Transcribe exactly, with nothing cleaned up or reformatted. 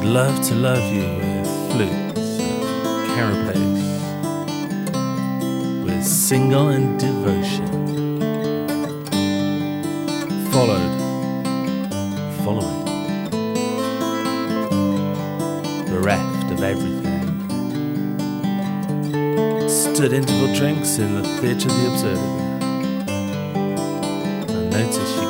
love to love you with flutes and carapace, with single and devotion, followed, following, bereft of everything. Stood interval drinks in the theatre of the absurdity. I noticed you